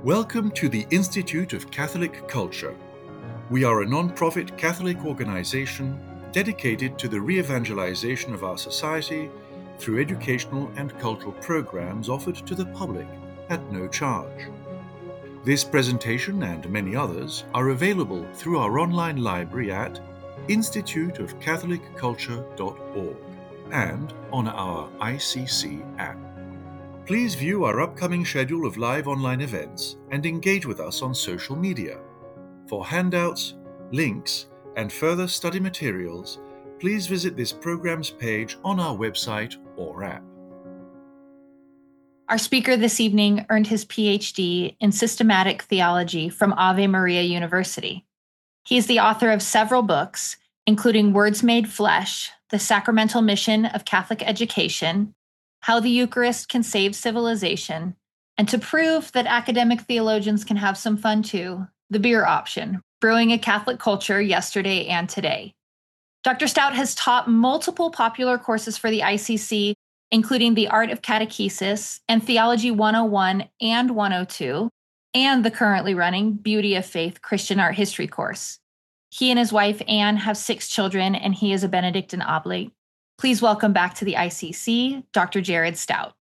Welcome to the Institute of Catholic Culture. We are a non-profit Catholic organization dedicated to the re-evangelization of our society through educational and cultural programs offered to the public at no charge. This presentation and many others are available through our online library at instituteofcatholicculture.org and on our ICC app. Please view our upcoming schedule of live online events and engage with us on social media. For handouts, links, and further study materials, please visit this program's page on our website or app. Our speaker this evening earned his PhD in systematic theology from Ave Maria University. He is the author of several books, including Words Made Flesh, The Sacramental Mission of Catholic Education, How the Eucharist Can Save Civilization, and to prove that academic theologians can have some fun too, The Beer Option, Brewing a Catholic Culture Yesterday and Today. Dr. Stout has taught multiple popular courses for the ICC, including The Art of Catechesis and Theology 101 and 102, and the currently running Beauty of Faith Christian Art History course. He and his wife, Anne, have 6 children, and he is a Benedictine oblate. Please welcome back to the ICC, Dr. Jared Stout.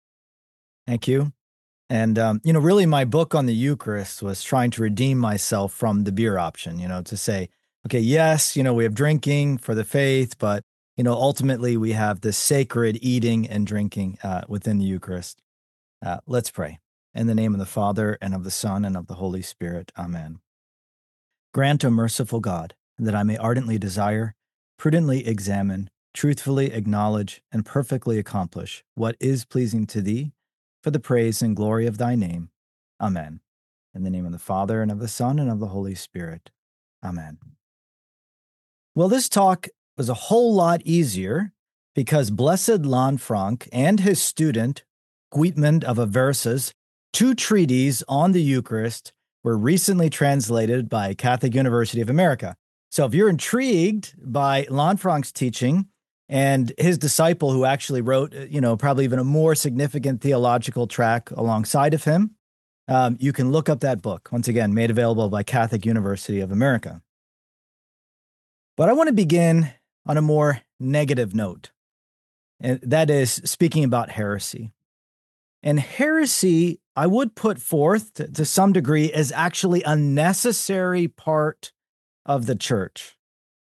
Thank you. And, really my book on the Eucharist was trying to redeem myself from the beer option, to say, okay, yes, we have drinking for the faith, but, ultimately we have this sacred eating and drinking within the Eucharist. Let's pray. In the name of the Father, and of the Son, and of the Holy Spirit. Amen. Grant, O merciful God, that I may ardently desire, prudently examine, truthfully acknowledge, and perfectly accomplish what is pleasing to Thee, for the praise and glory of Thy name. Amen. In the name of the Father, and of the Son, and of the Holy Spirit. Amen. Well, this talk was a whole lot easier because Blessed Lanfranc and his student, Guitmund of Aversa's, 2 treatises on the Eucharist were recently translated by Catholic University of America. So if you're intrigued by Lanfranc's teaching, and his disciple, who actually wrote, probably even a more significant theological track alongside of him, you can look up that book, once again, made available by Catholic University of America. But I want to begin on a more negative note, and that is speaking about heresy. And heresy, I would put forth to some degree, is actually a necessary part of the church.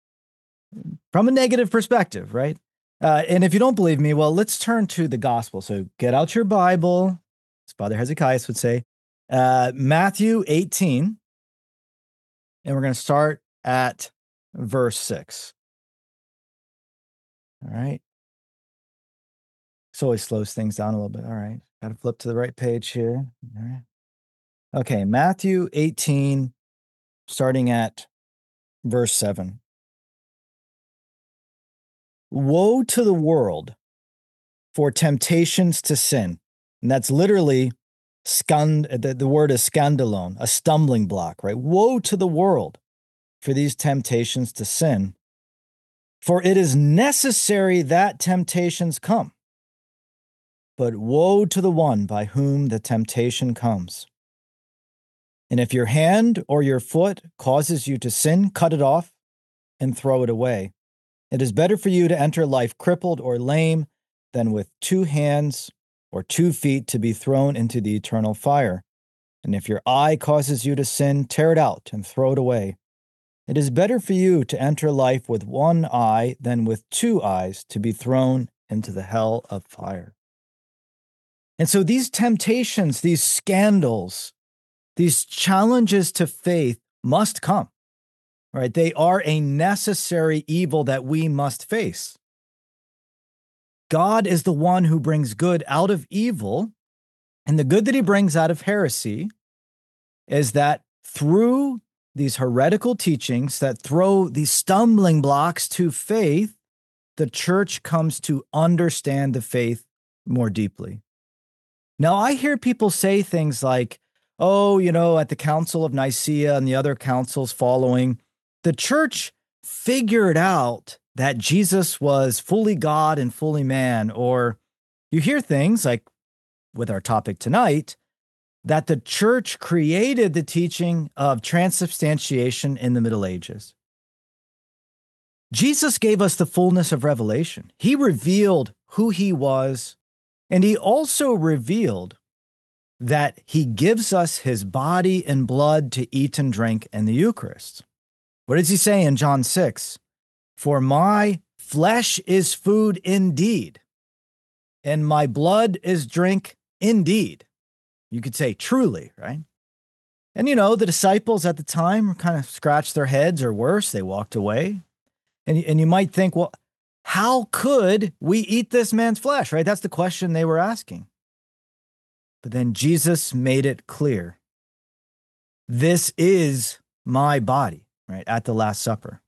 From a negative perspective, right? And if you don't believe me, well, let's turn to the gospel. So get out your Bible, as Father Hezekiah would say, Matthew 18, and we're going to start at verse 6. All right. This always slows things down a little bit. All right. Got to flip to the right page here. All right. Okay, Matthew 18, starting at verse 7. Woe to the world for temptations to sin. And that's literally, the word is scandalon, a stumbling block, right? Woe to the world for these temptations to sin. For it is necessary that temptations come. But woe to the one by whom the temptation comes. And if your hand or your foot causes you to sin, cut it off and throw it away. It is better for you to enter life crippled or lame than with 2 hands or 2 feet to be thrown into the eternal fire. And if your eye causes you to sin, tear it out and throw it away. It is better for you to enter life with 1 eye than with 2 eyes to be thrown into the hell of fire. And so these temptations, these scandals, these challenges to faith must come. Right? They are a necessary evil that we must face. God is the one who brings good out of evil, and the good that he brings out of heresy is that through these heretical teachings that throw these stumbling blocks to faith, the church comes to understand the faith more deeply. Now, I hear people say things like, at the Council of Nicaea and the other councils following, the church figured out that Jesus was fully God and fully man. Or you hear things like with our topic tonight, that the church created the teaching of transubstantiation in the Middle Ages. Jesus gave us the fullness of revelation. He revealed who he was, and he also revealed that he gives us his body and blood to eat and drink in the Eucharist. What does he say in John 6? For my flesh is food indeed, and my blood is drink indeed. You could say truly, right? And the disciples at the time kind of scratched their heads, or worse, they walked away. And you might think, well, how could we eat this man's flesh, right? That's the question they were asking. But then Jesus made it clear. This is my body, right, at the Last Supper.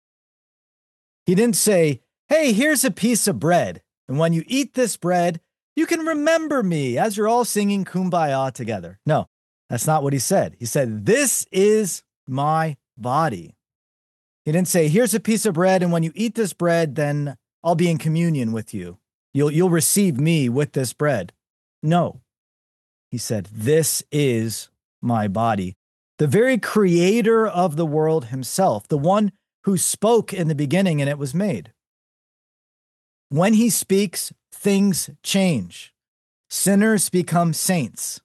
He didn't say, hey, here's a piece of bread, and when you eat this bread, you can remember me as you're all singing Kumbaya together. No, that's not what he said. He said, this is my body. He didn't say, here's a piece of bread, and when you eat this bread, then I'll be in communion with you. You'll receive me with this bread. No. He said, this is my body. The very creator of the world himself, the one who spoke in the beginning and it was made. When he speaks, things change. Sinners become saints.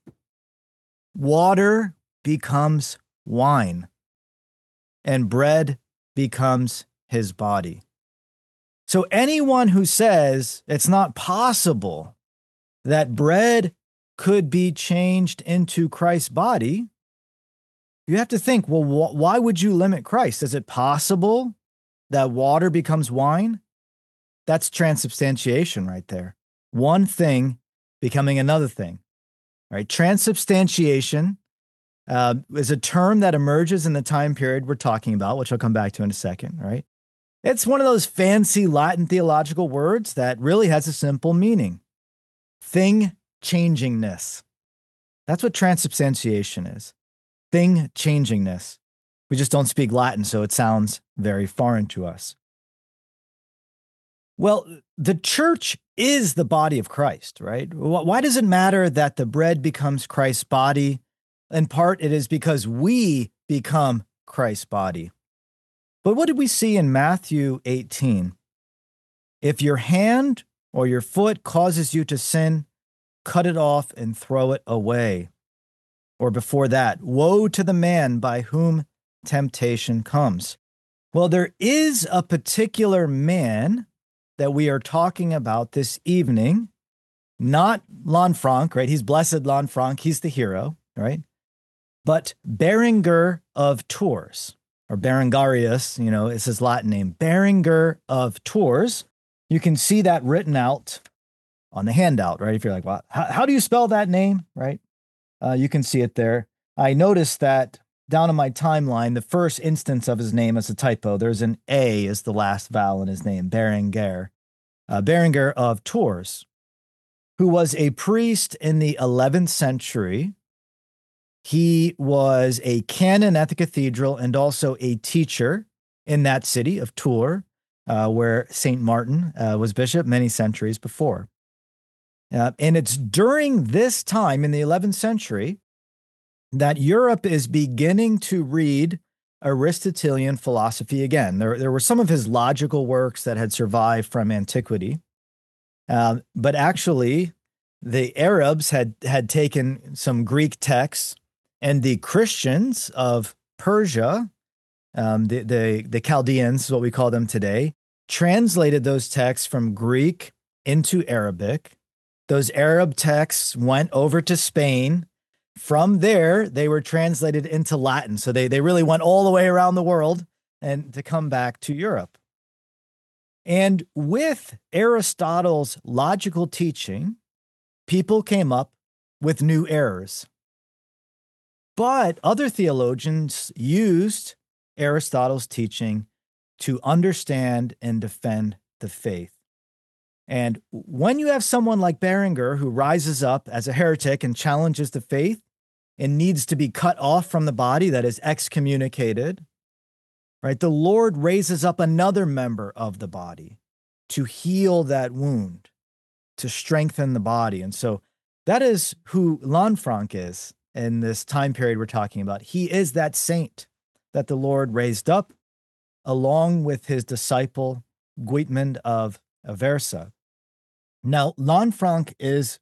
Water becomes wine. And bread becomes his body. So anyone who says it's not possible that bread could be changed into Christ's body, you have to think, well, why would you limit Christ? Is it possible that water becomes wine? That's transubstantiation right there. One thing becoming another thing, right? Transubstantiation is a term that emerges in the time period we're talking about, which I'll come back to in a second, right? It's one of those fancy Latin theological words that really has a simple meaning. Thing changingness. That's what transubstantiation is. Thing changingness. We just don't speak Latin, so it sounds very foreign to us. Well, the church is the body of Christ, right? Why does it matter that the bread becomes Christ's body? In part, it is because we become Christ's body. But what did we see in Matthew 18? If your hand or your foot causes you to sin, cut it off and throw it away. Or before that, woe to the man by whom temptation comes. Well, there is a particular man that we are talking about this evening, not Lanfranc, right? He's blessed Lanfranc, he's the hero, right? But Berengar of Tours, or Berengarius, is his Latin name, Berengar of Tours. You can see that written out on the handout, right? If you're like, well, how do you spell that name, right? You can see it there. I noticed that down on my timeline, the first instance of his name is a typo. There's an A as the last vowel in his name, Berengar. Berengar of Tours, who was a priest in the 11th century. He was a canon at the cathedral and also a teacher in that city of Tours, where St. Martin was bishop many centuries before. And it's during this time in the 11th century that Europe is beginning to read Aristotelian philosophy again. There were some of his logical works that had survived from antiquity, but actually the Arabs had taken some Greek texts, and the Christians of Persia, the Chaldeans, is what we call them today, translated those texts from Greek into Arabic. Those Arab texts went over to Spain. From there, they were translated into Latin. So they really went all the way around the world and to come back to Europe. And with Aristotle's logical teaching, people came up with new errors. But other theologians used Aristotle's teaching to understand and defend the faith. And when you have someone like Berengar who rises up as a heretic and challenges the faith and needs to be cut off from the body, that is excommunicated, right? The Lord raises up another member of the body to heal that wound, to strengthen the body. And so that is who Lanfranc is. in this time period we're talking about. He is that saint that the Lord raised up along with his disciple Guitmund of Aversa. Now, Lanfranc is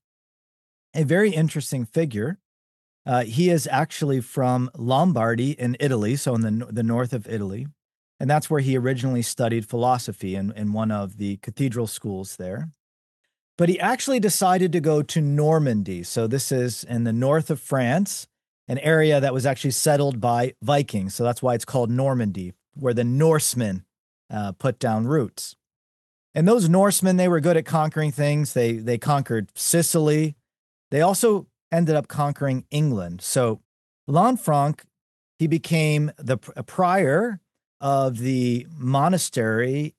a very interesting figure. He is actually from Lombardy in Italy, so in the north of Italy. And that's where he originally studied philosophy in one of the cathedral schools there. But he actually decided to go to Normandy. So this is in the north of France, an area that was actually settled by Vikings. So that's why it's called Normandy, where the Norsemen put down roots. And those Norsemen, they were good at conquering things. They conquered Sicily. They also ended up conquering England. So Lanfranc, he became a prior of the monastery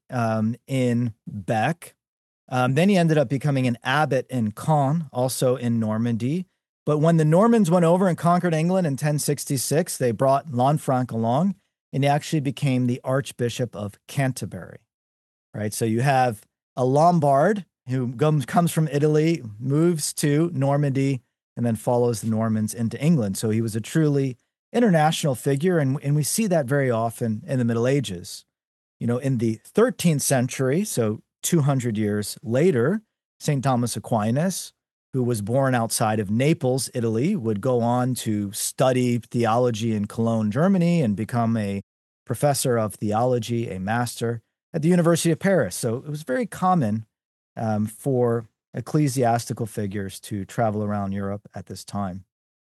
in Bec. Then he ended up becoming an abbot in Caen, also in Normandy. But when the Normans went over and conquered England in 1066, they brought Lanfranc along, and he actually became the Archbishop of Canterbury. Right? So you have a Lombard who comes from Italy, moves to Normandy, and then follows the Normans into England. So he was a truly international figure, and we see that very often in the Middle Ages. You know, in the 13th century, so 200 years later, St. Thomas Aquinas, who was born outside of Naples, Italy, would go on to study theology in Cologne, Germany, and become a professor of theology, a master at the University of Paris. So it was very common for ecclesiastical figures to travel around Europe at this time.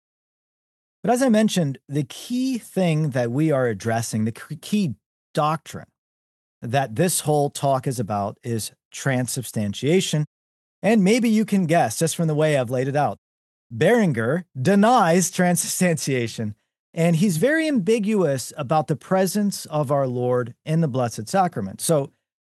But as I mentioned, the key thing that we are addressing, the key doctrine that this whole talk is about is transubstantiation. And maybe you can guess, just from the way I've laid it out, Berengar denies transubstantiation, and he's very ambiguous about the presence of our Lord in the Blessed Sacrament. So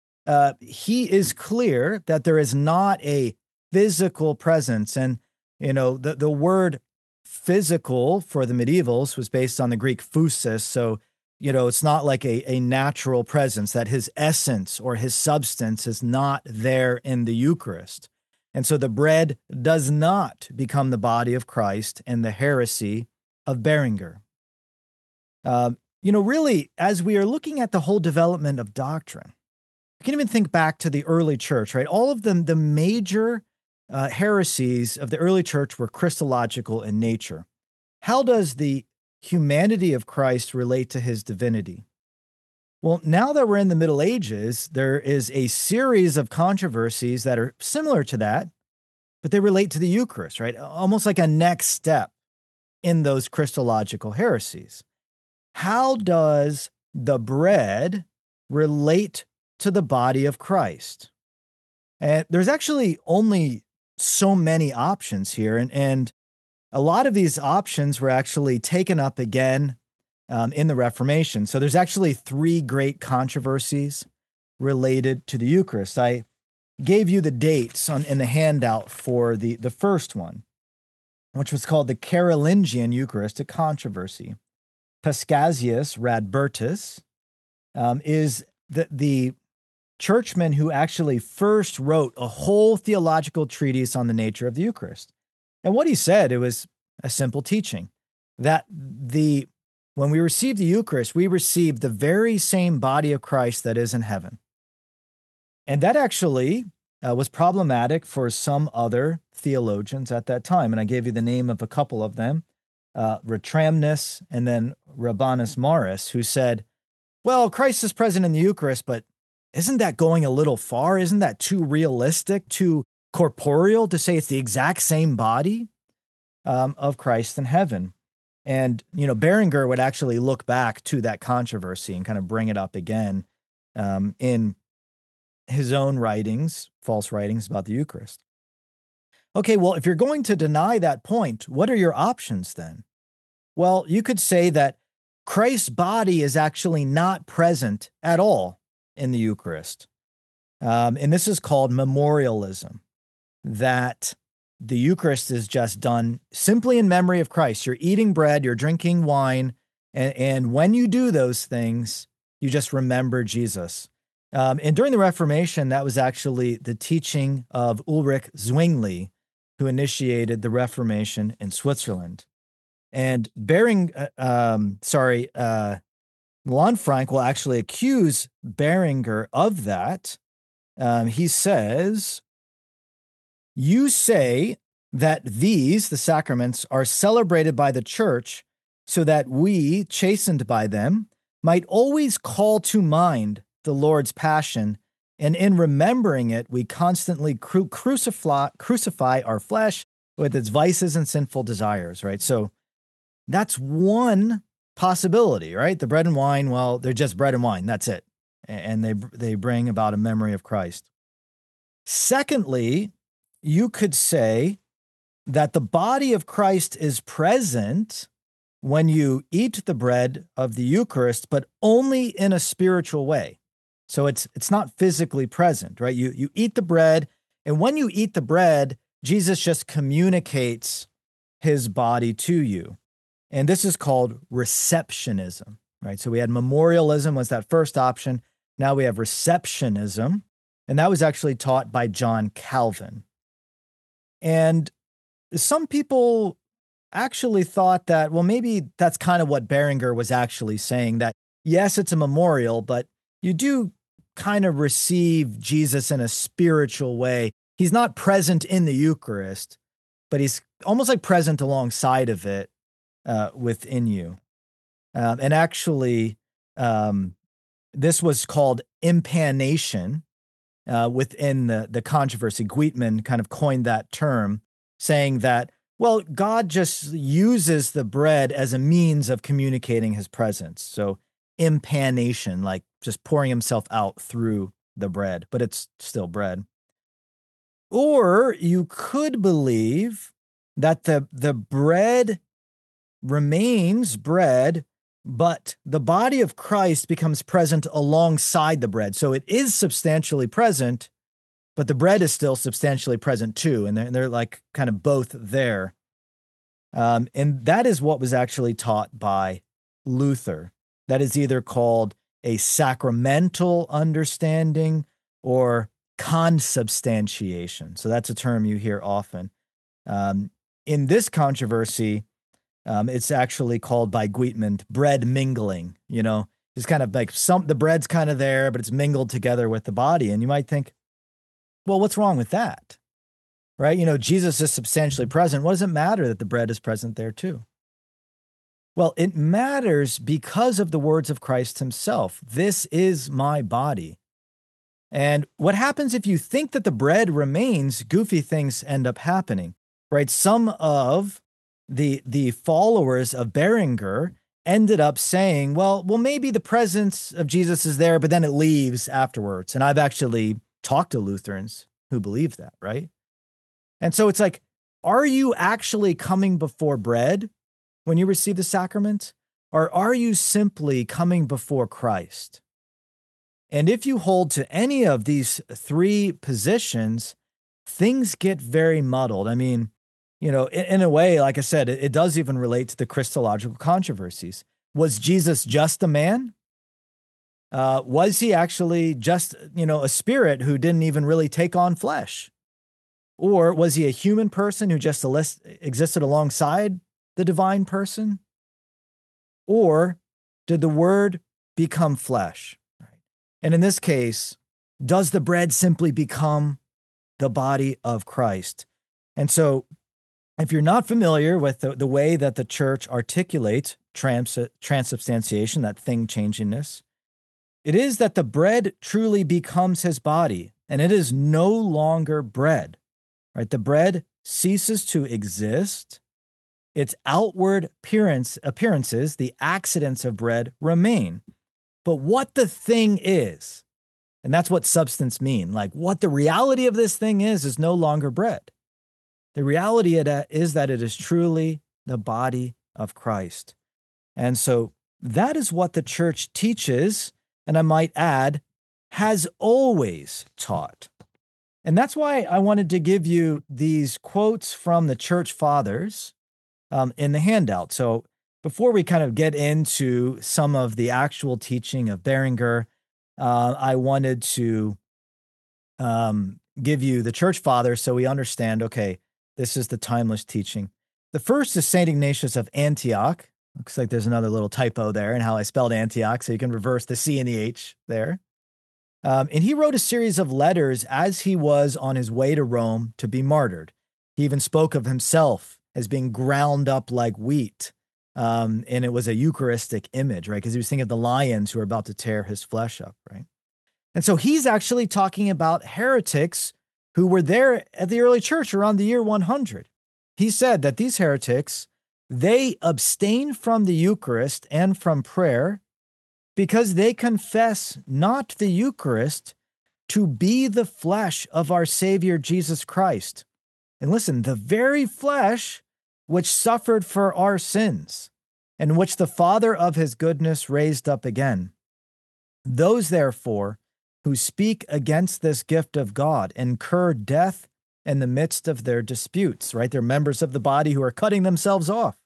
he is clear that there is not a physical presence. And, you know, the word physical for the medievals was based on the Greek physis. So, you know, it's not like a natural presence, that his essence or his substance is not there in the Eucharist. And so the bread does not become the body of Christ in the heresy of Berengar. You know, really, as we are looking at the whole development of doctrine, you can even think back to the early church, right? All of them, the major heresies of the early church were Christological in nature. How does the humanity of Christ relate to his divinity? Well, now that we're in the Middle Ages, there is a series of controversies that are similar to that, but they relate to the Eucharist, right? Almost like a next step in those Christological heresies. How does the bread relate to the body of Christ? And there's actually only so many options here, and a lot of these options were actually taken up again in the Reformation. So there's actually three great controversies related to the Eucharist. I gave you the dates in the handout for the first one, which was called the Carolingian Eucharistic Controversy. Paschasius Radbertus is the churchman who actually first wrote a whole theological treatise on the nature of the Eucharist. And what he said, it was a simple teaching that when we receive the Eucharist, we receive the very same body of Christ that is in heaven. And that actually was problematic for some other theologians at that time. And I gave you the name of a couple of them, Ratramnus and then Rabanus Maurus, who said, well, Christ is present in the Eucharist, but isn't that going a little far? Isn't that too realistic, too corporeal to say it's the exact same body of Christ in heaven? And, you know, Berengar would actually look back to that controversy and kind of bring it up again in his own writings, false writings about the Eucharist. Okay, well, if you're going to deny that point, what are your options then? Well, you could say that Christ's body is actually not present at all in the Eucharist. And this is called memorialism, that the Eucharist is just done simply in memory of Christ. You're eating bread, you're drinking wine, and when you do those things, you just remember Jesus. And during the Reformation, that was actually the teaching of Ulrich Zwingli, who initiated the Reformation in Switzerland. And Lanfranc will actually accuse Berenger of that. He says, "You say that these, the sacraments, are celebrated by the church so that we, chastened by them, might always call to mind the Lord's passion, and in remembering it, we constantly crucify our flesh with its vices and sinful desires," right? So that's one possibility, right? The bread and wine, well, they're just bread and wine. That's it. And they bring about a memory of Christ. Secondly, you could say that the body of Christ is present when you eat the bread of the Eucharist, but only in a spiritual way. So it's not physically present, right? You eat the bread, and when you eat the bread, Jesus just communicates his body to you. And this is called receptionism, right? So we had memorialism was that first option. Now we have receptionism, and that was actually taught by John Calvin. And some people actually thought that, well, maybe that's kind of what Berenger was actually saying, that yes, it's a memorial, but you do kind of receive Jesus in a spiritual way. He's not present in the Eucharist, but he's almost like present alongside of it within you. And actually, this was called impanation within the controversy. Guitman kind of coined that term, saying that, well, God just uses the bread as a means of communicating his presence. So impanation, like just pouring himself out through the bread, but it's still bread. Or you could believe that the bread remains bread, but the body of Christ becomes present alongside the bread. So it is substantially present, but the bread is still substantially present too. And they're like kind of both there. And that is what was actually taught by Luther. That is either called a sacramental understanding or consubstantiation. So that's a term you hear often. In this controversy, it's actually called by Guitman bread mingling. You know, it's kind of like the bread's kind of there, but it's mingled together with the body. And you might think, well, what's wrong with that? Right? You know, Jesus is substantially present. What does it matter that the bread is present there too? Well, it matters because of the words of Christ himself. This is my body. And what happens if you think that the bread remains, goofy things end up happening, right? Some of the followers of Berenger ended up saying, well, maybe the presence of Jesus is there, but then it leaves afterwards. And I've actually talked to Lutherans who believe that, right? And so it's like, are you actually coming before bread when you receive the sacrament? Or are you simply coming before Christ? And if you hold to any of these three positions, things get very muddled. I mean, you know, in a way, like I said, it does even relate to the Christological controversies. Was Jesus just a man? Was he actually just, you know, a spirit who didn't even really take on flesh? Or was he a human person who just existed alongside the divine person? Or did the word become flesh? And in this case, does the bread simply become the body of Christ? And so if you're not familiar with the way that the church articulates transubstantiation, that thing changingness, it is that the bread truly becomes his body, and it is no longer bread, right? The bread ceases to exist. Its outward appearances, the accidents of bread, remain. But what the thing is, and that's what substance mean, like what the reality of this thing is no longer bread. The reality is that it is truly the body of Christ. And so that is what the church teaches, and I might add, has always taught. And that's why I wanted to give you these quotes from the church fathers in the handout. So before we kind of get into some of the actual teaching of Berenger, I wanted to give you the church fathers so we understand, okay, this is the timeless teaching. The first is St. Ignatius of Antioch. Looks like there's another little typo there in how I spelled Antioch, so you can reverse the C and the H there. And he wrote a series of letters as he was on his way to Rome to be martyred. He even spoke of himself as being ground up like wheat. And it was a Eucharistic image, right? Because he was thinking of the lions who were about to tear his flesh up, right? And so he's actually talking about heretics who were there at the early church around the year 100. He said that these heretics, they abstain from the Eucharist and from prayer because they confess not the Eucharist to be the flesh of our Savior Jesus Christ. And listen, the very flesh which suffered for our sins, and which the Father of his goodness raised up again. Those, therefore, who speak against this gift of God incur death in the midst of their disputes, right? They're members of the body who are cutting themselves off.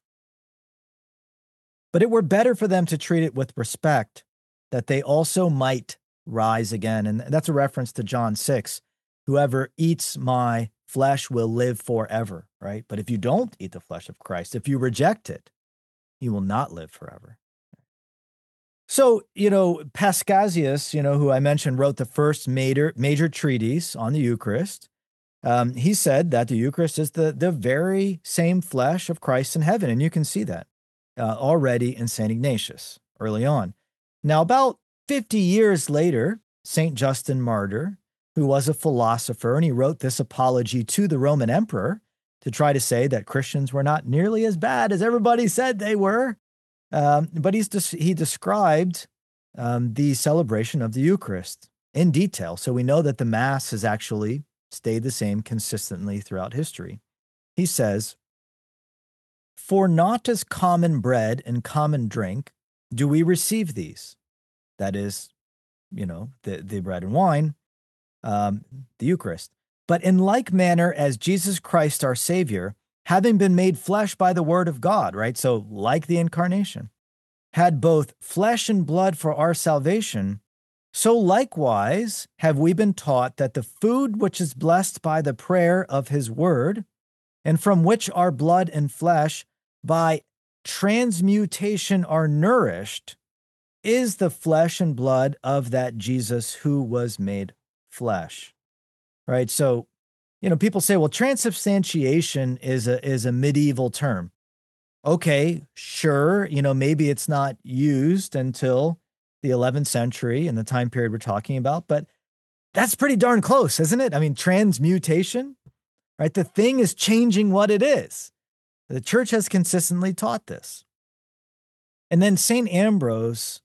But it were better for them to treat it with respect, that they also might rise again. And that's a reference to John 6. Whoever eats my flesh will live forever, right? But if you don't eat the flesh of Christ, if you reject it, you will not live forever. So, Paschasius, who I mentioned, wrote the first major treatise on the Eucharist. He said that the Eucharist is the very same flesh of Christ in heaven. And you can see that already in St. Ignatius early on. Now, about 50 years later, St. Justin Martyr, who was a philosopher, and he wrote this apology to the Roman emperor to try to say that Christians were not nearly as bad as everybody said they were. But he described the celebration of the Eucharist in detail. So we know that the Mass has actually stayed the same consistently throughout history. He says, "For not as common bread and common drink do we receive these." That is, the bread and wine, the Eucharist. "But in like manner as Jesus Christ our Savior, having been made flesh by the word of God," right? So like the incarnation, "had both flesh and blood for our salvation, so likewise have we been taught that the food which is blessed by the prayer of his word, and from which our blood and flesh by transmutation are nourished, is the flesh and blood of that Jesus who was made flesh." Right? So, people say, well, transubstantiation is a medieval term. Okay, sure, maybe it's not used until the 11th century in the time period we're talking about, but that's pretty darn close, isn't it? I mean, transmutation, right? The thing is changing what it is. The church has consistently taught this. And then St. Ambrose,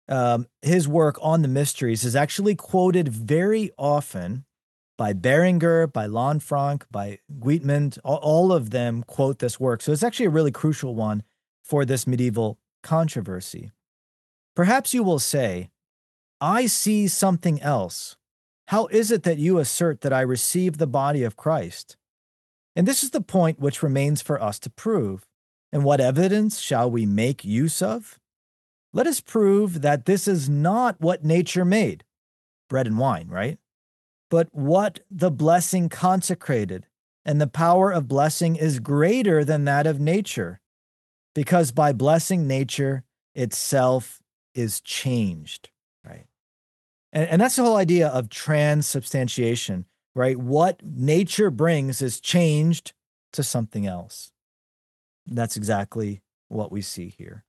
his work on the mysteries is actually quoted very often by Berengar, by Lanfranc, by Guitmund. All of them quote this work. So it's actually a really crucial one for this medieval controversy. Perhaps you will say, "I see something else. How is it that you assert that I receive the body of Christ?" And this is the point which remains for us to prove. And what evidence shall we make use of? Let us prove that this is not what nature made, bread and wine, right? But what the blessing consecrated, and the power of blessing is greater than that of nature, because by blessing nature itself is changed, right? And that's the whole idea of transubstantiation, right? What nature brings is changed to something else. That's exactly what we see here.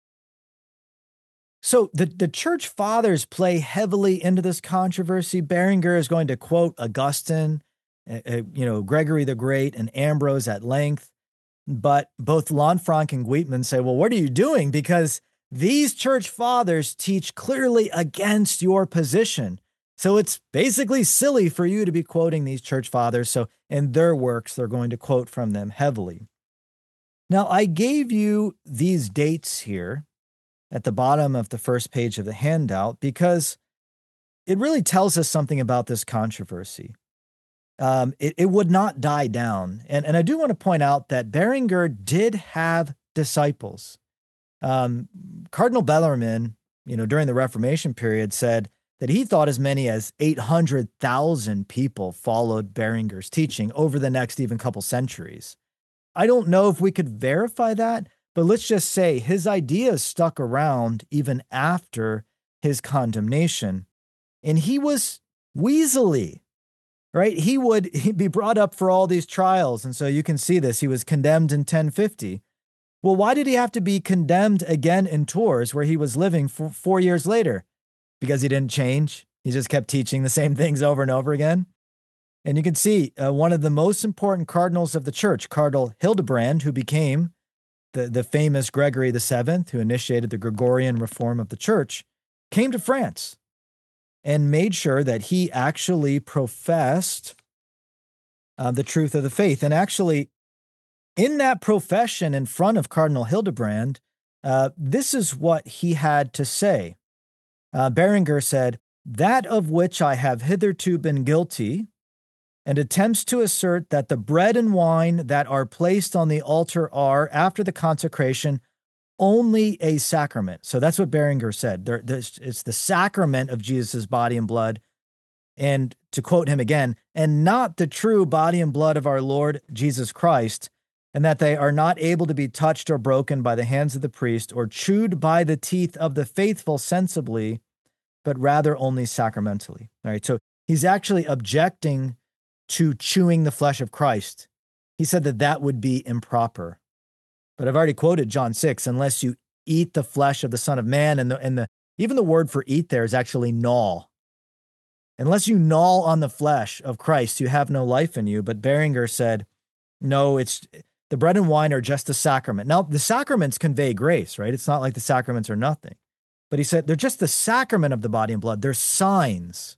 So the church fathers play heavily into this controversy. Berengar is going to quote Augustine, Gregory the Great, and Ambrose at length. But both Lanfranc and Guitmund say, well, what are you doing? Because these church fathers teach clearly against your position. So it's basically silly for you to be quoting these church fathers. So in their works, they're going to quote from them heavily. Now, I gave you these dates here at the bottom of the first page of the handout because it really tells us something about this controversy. It would not die down. And I do want to point out that Berengar did have disciples. Cardinal Bellarmine, during the Reformation period, said that he thought as many as 800,000 people followed Berengar's teaching over the next even couple centuries. I don't know if we could verify that, but let's just say his ideas stuck around even after his condemnation. And he was weaselly, right? He'd be brought up for all these trials. And so you can see this. He was condemned in 1050. Well, why did he have to be condemned again in Tours, where he was living for 4 years later? Because he didn't change. He just kept teaching the same things over and over again. And you can see one of the most important cardinals of the church, Cardinal Hildebrand, who became the famous Gregory VII, who initiated the Gregorian reform of the church, came to France and made sure that he actually professed the truth of the faith. And actually, in that profession in front of Cardinal Hildebrand, this is what he had to say. Berengar said, "That of which I have hitherto been guilty, and attempts to assert that the bread and wine that are placed on the altar are, after the consecration, only a sacrament." So that's what Berengar said. It's the sacrament of Jesus' body and blood. And to quote him again, "and not the true body and blood of our Lord Jesus Christ, and that they are not able to be touched or broken by the hands of the priest or chewed by the teeth of the faithful sensibly, but rather only sacramentally." All right. So he's actually objecting to chewing the flesh of Christ. He said that that would be improper. But I've already quoted John 6, "Unless you eat the flesh of the Son of Man," and even the word for eat there is actually gnaw. Unless you gnaw on the flesh of Christ, you have no life in you. But Berengar said, no, it's the bread and wine are just a sacrament. Now, the sacraments convey grace, right? It's not like the sacraments are nothing. But he said they're just the sacrament of the body and blood. They're signs.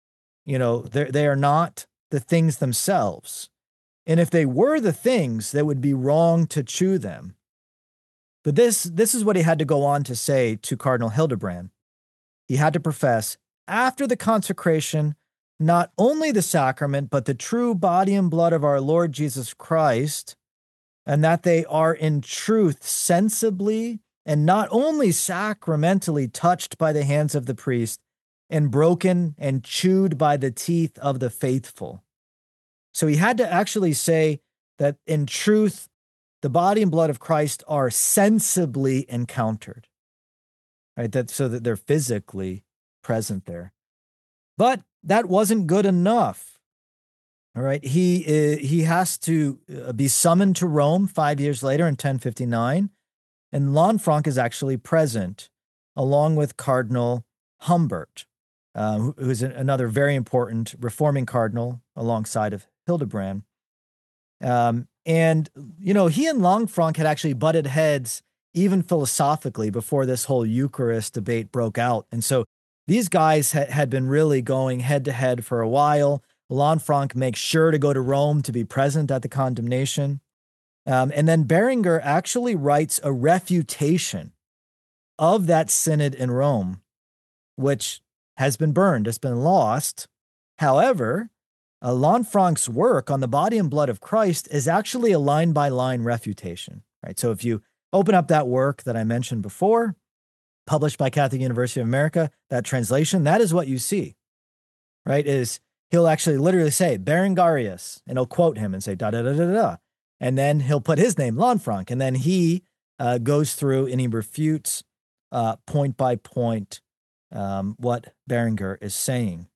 They are not the things themselves. And if they were the things, that would be wrong to chew them. But this is what he had to go on to say to Cardinal Hildebrand. He had to profess, after the consecration, not only the sacrament, but the true body and blood of our Lord Jesus Christ, and that they are in truth sensibly and not only sacramentally touched by the hands of the priest and broken and chewed by the teeth of the faithful. So he had to actually say that in truth, the body and blood of Christ are sensibly encountered, right? So that they're physically present there. But that wasn't good enough. All right. He has to be summoned to Rome 5 years later in 1059. And Lanfranc is actually present along with Cardinal Humbert, who is another very important reforming cardinal alongside of Hildebrand. And he and Lanfranc had actually butted heads even philosophically before this whole Eucharist debate broke out. And so these guys had been really going head to head for a while. Lanfranc makes sure to go to Rome to be present at the condemnation. And then Berengar actually writes a refutation of that synod in Rome, which has been burned, it's been lost. However, Lanfranc's work on the body and blood of Christ is actually a line-by-line refutation, right? So if you open up that work that I mentioned before, published by Catholic University of America, that translation, that is what you see, right? He'll actually literally say Berengarius, and he'll quote him and say da-da-da-da-da. And then he'll put his name, Lanfranc, and then he goes through and he refutes point by point what Berengar is saying.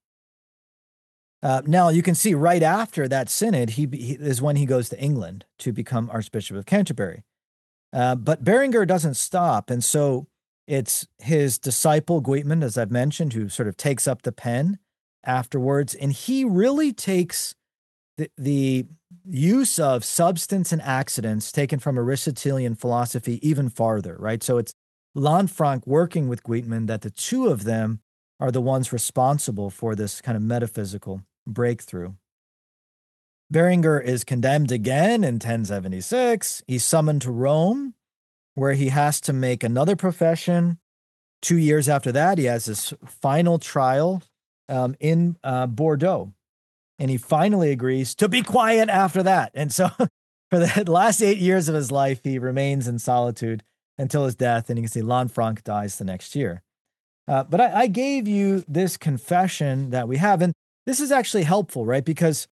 Now, you can see right after that synod, he is when he goes to England to become Archbishop of Canterbury. But Berengar doesn't stop, and so it's his disciple, Guitman, as I've mentioned, who sort of takes up the pen afterwards, and he really takes the use of substance and accidents taken from Aristotelian philosophy even farther, right? So it's Lanfranc working with Guitman that the two of them are the ones responsible for this kind of metaphysical breakthrough. Berengar is condemned again in 1076. He's summoned to Rome, where he has to make another profession. 2 years after that, he has his final trial in Bordeaux. And he finally agrees to be quiet after that. And so for the last 8 years of his life, he remains in solitude until his death. And you can see Lanfranc dies the next year. But I gave you this confession that we have. And this is actually helpful, right? Because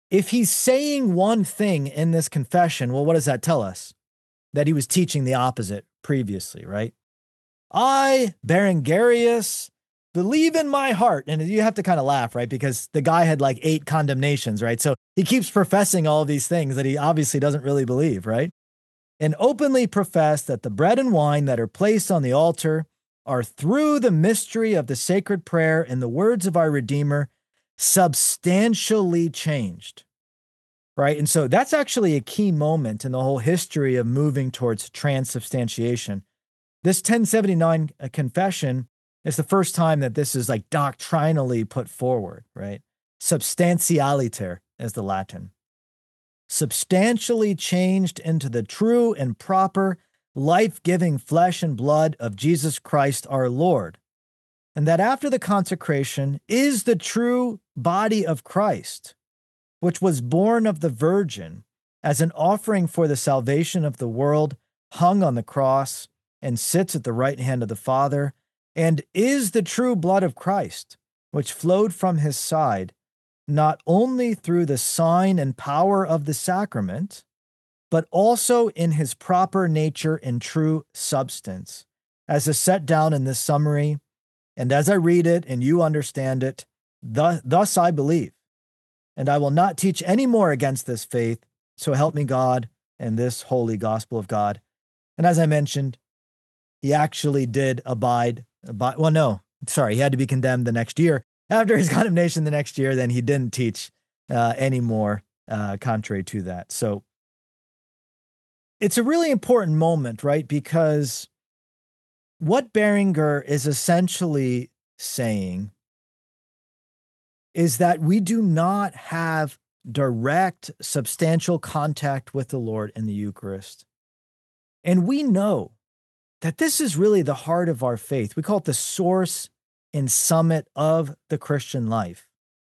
if he's saying one thing in this confession, well, what does that tell us? That he was teaching the opposite previously, right? I, Berengarius, believe in my heart. And you have to kind of laugh, right? Because the guy had like 8 condemnations, right? So he keeps professing all these things that he obviously doesn't really believe, right? And openly profess that the bread and wine that are placed on the altar are through the mystery of the sacred prayer and the words of our Redeemer substantially changed, right? And so that's actually a key moment in the whole history of moving towards transubstantiation. This 1079 confession is the first time that this is like doctrinally put forward, right? Substantialiter is the Latin. Substantially changed into the true and proper life-giving flesh and blood of Jesus Christ our Lord. And that after the consecration is the true body of Christ, which was born of the Virgin as an offering for the salvation of the world, hung on the cross, and sits at the right hand of the Father, and is the true blood of Christ, which flowed from his side, not only through the sign and power of the sacrament, but also in his proper nature and true substance, as is set down in this summary. And as I read it and you understand it, thus I believe. And I will not teach any more against this faith, so help me God and this holy gospel of God. And as I mentioned, he actually did abide. He had to be condemned the next year. After his condemnation the next year, then he didn't teach anymore contrary to that. So it's a really important moment, right? Because what Berenger is essentially saying is that we do not have direct, substantial contact with the Lord in the Eucharist. And we know that this is really the heart of our faith. We call it the source and summit of the Christian life.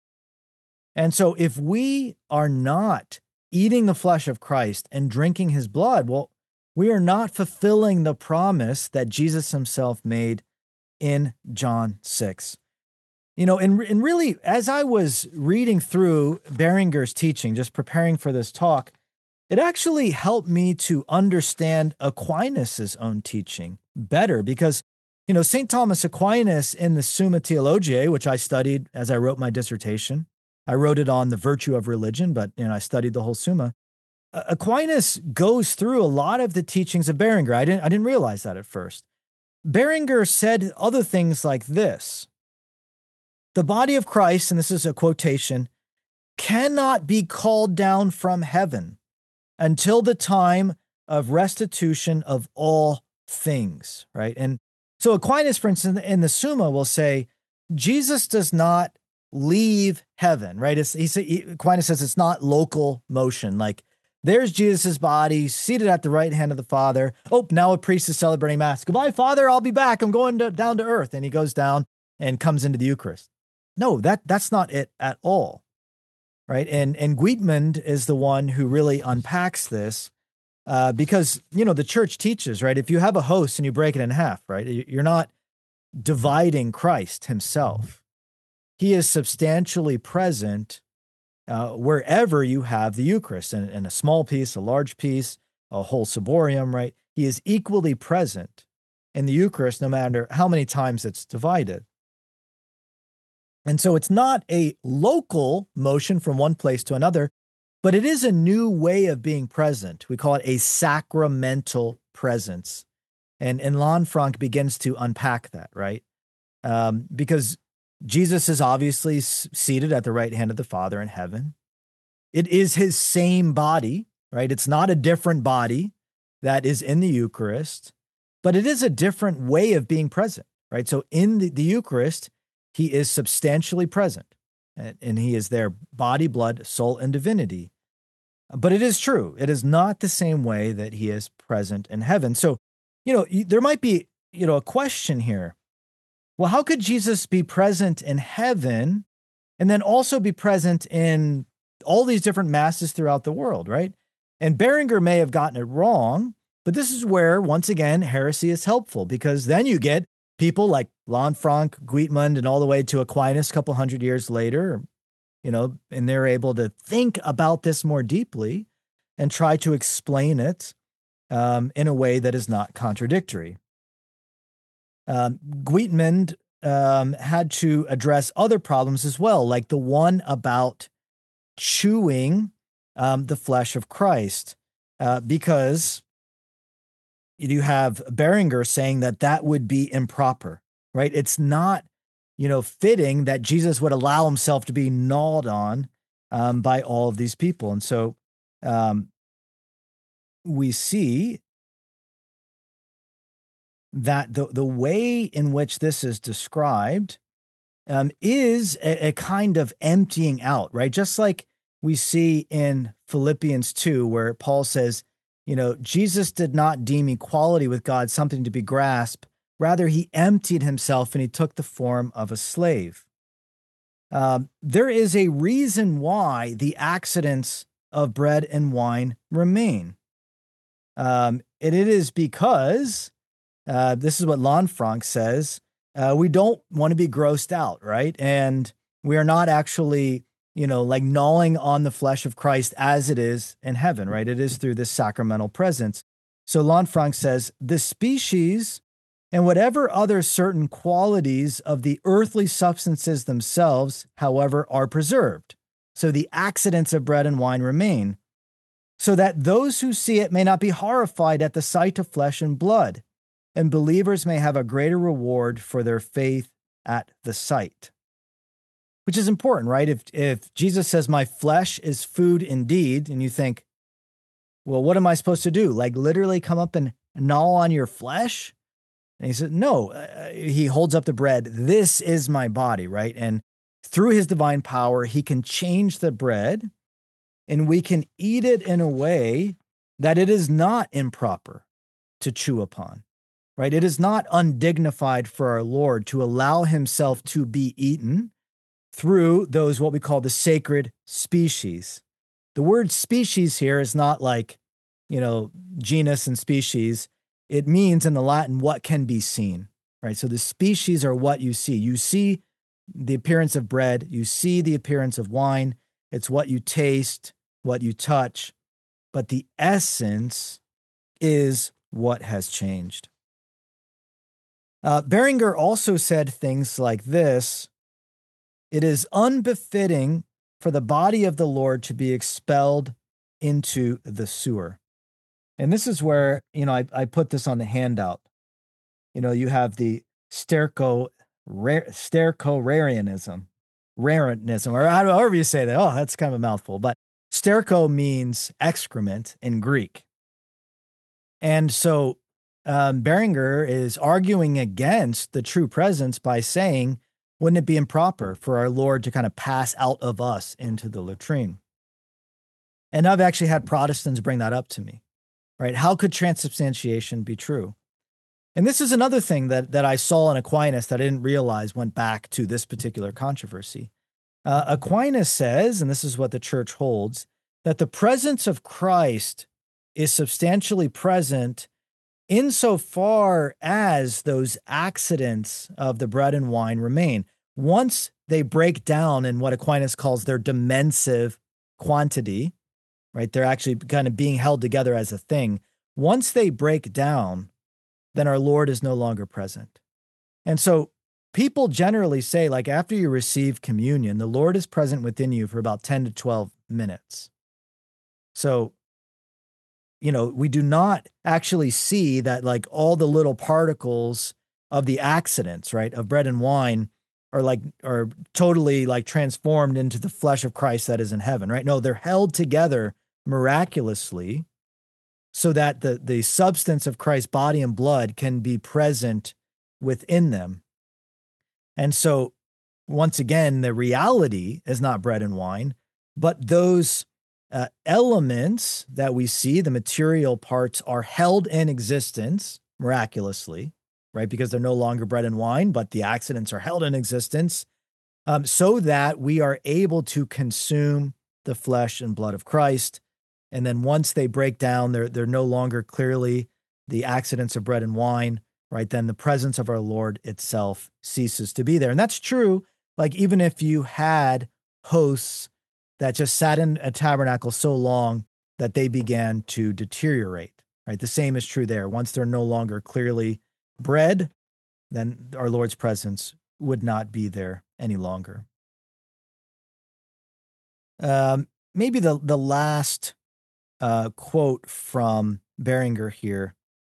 And so if we are not eating the flesh of Christ and drinking his blood, well, we are not fulfilling the promise that Jesus himself made in John 6. And really, as I was reading through Berenger's teaching, just preparing for this talk, it actually helped me to understand Aquinas' own teaching better because, St. Thomas Aquinas in the Summa Theologiae, which I studied as I wrote my dissertation, I wrote it on the virtue of religion, but I studied the whole Summa. Aquinas goes through a lot of the teachings of Berenger. I didn't realize that at first. Berenger said other things like this: the body of Christ, and this is a quotation, cannot be called down from heaven until the time of restitution of all things, right? And so Aquinas, for instance, in the Summa will say, Jesus does not leave heaven, right? Aquinas says it's not local motion. Like there's Jesus's body seated at the right hand of the Father. Oh, now a priest is celebrating Mass. Goodbye, Father, I'll be back. I'm going down to earth. And he goes down and comes into the Eucharist. No, that's not it at all, right? And Guitmund is the one who really unpacks this because, the church teaches, right? If you have a host and you break it in half, right? You're not dividing Christ himself. He is substantially present wherever you have the Eucharist, in a small piece, a large piece, a whole ciborium, right? He is equally present in the Eucharist no matter how many times it's divided. And so it's not a local motion from one place to another, but it is a new way of being present. We call it a sacramental presence. And Lanfranc begins to unpack that, right? Because Jesus is obviously seated at the right hand of the Father in heaven. It is his same body, right? It's not a different body that is in the Eucharist, but it is a different way of being present, right? So in the Eucharist, he is substantially present, and he is there, body, blood, soul, and divinity. But it is true. It is not the same way that he is present in heaven. So, there might be, a question here. Well, how could Jesus be present in heaven and then also be present in all these different masses throughout the world, right? And Berenger may have gotten it wrong, but this is where, once again, heresy is helpful because then you get people like Lanfranc, Guitmund, and all the way to Aquinas a couple hundred years later, and they're able to think about this more deeply and try to explain it in a way that is not contradictory. Guitman had to address other problems as well, like the one about chewing the flesh of Christ, because you have Berenger saying that would be improper, right? It's not, fitting that Jesus would allow himself to be gnawed on by all of these people. And so we see that the way in which this is described is a kind of emptying out, right? Just like we see in Philippians 2, where Paul says, Jesus did not deem equality with God something to be grasped. Rather, he emptied himself and he took the form of a slave. There is a reason why the accidents of bread and wine remain. And it is because, this is what Lanfranc says, we don't want to be grossed out, right? And we are not actually, like gnawing on the flesh of Christ as it is in heaven, right? It is through this sacramental presence. So Lanfranc says, the species and whatever other certain qualities of the earthly substances themselves, however, are preserved. So the accidents of bread and wine remain, so that those who see it may not be horrified at the sight of flesh and blood, and believers may have a greater reward for their faith at the sight. Which is important, right? If Jesus says, my flesh is food indeed, and you think, well, what am I supposed to do? Like literally come up and gnaw on your flesh? And he said, no, he holds up the bread. This is my body, right? And through his divine power, he can change the bread and we can eat it in a way that it is not improper to chew upon, right? It is not undignified for our Lord to allow himself to be eaten through those, what we call the sacred species. The word species here is not like, genus and species. It means in the Latin, what can be seen, right? So the species are what you see. You see the appearance of bread. You see the appearance of wine. It's what you taste, what you touch. But the essence is what has changed. Berenger also said things like this: it is unbefitting for the body of the Lord to be expelled into the sewer. And this is where, I put this on the handout. You have the stercorarianism, or however you say that. Oh, that's kind of a mouthful. But sterco means excrement in Greek. And so Berenger is arguing against the true presence by saying, wouldn't it be improper for our Lord to kind of pass out of us into the latrine? And I've actually had Protestants bring that up to me. Right? How could transubstantiation be true? And this is another thing that I saw in Aquinas that I didn't realize went back to this particular controversy. Aquinas says, and this is what the church holds, that the presence of Christ is substantially present insofar as those accidents of the bread and wine remain. Once they break down in what Aquinas calls their dimensive quantity, right? They're actually kind of being held together as a thing. Once they break down, then our Lord is no longer present. And so people generally say, like, after you receive communion, the Lord is present within you for about 10 to 12 minutes. So, we do not actually see that, like, all the little particles of the accidents, right, of bread and wine are totally like transformed into the flesh of Christ that is in heaven, right? No, they're held together miraculously so that the substance of Christ's body and blood can be present within them. And so, once again, the reality is not bread and wine, but those elements that we see, the material parts, are held in existence miraculously, right? Because they're no longer bread and wine, but the accidents are held in existence so that we are able to consume the flesh and blood of Christ. And then once they break down, they're no longer clearly the accidents of bread and wine, right? Then the presence of our Lord itself ceases to be there. And that's true, like, even if you had hosts that just sat in a tabernacle so long that they began to deteriorate, right? The same is true there. Once they're no longer clearly bread, then our Lord's presence would not be there any longer. Maybe the last quote from Berengar here.